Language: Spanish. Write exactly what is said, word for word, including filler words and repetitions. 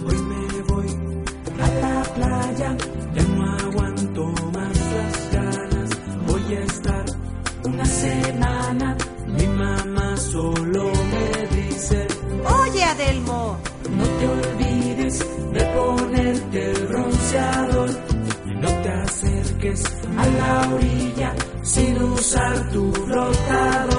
hoy me voy a la playa, ya no aguanto más las ganas, voy a estar una semana, mi mamá solo me dice, oye Adelmo, no te olvides de ponerte el bronceador, no te acerques a la orilla sin usar tu flotador.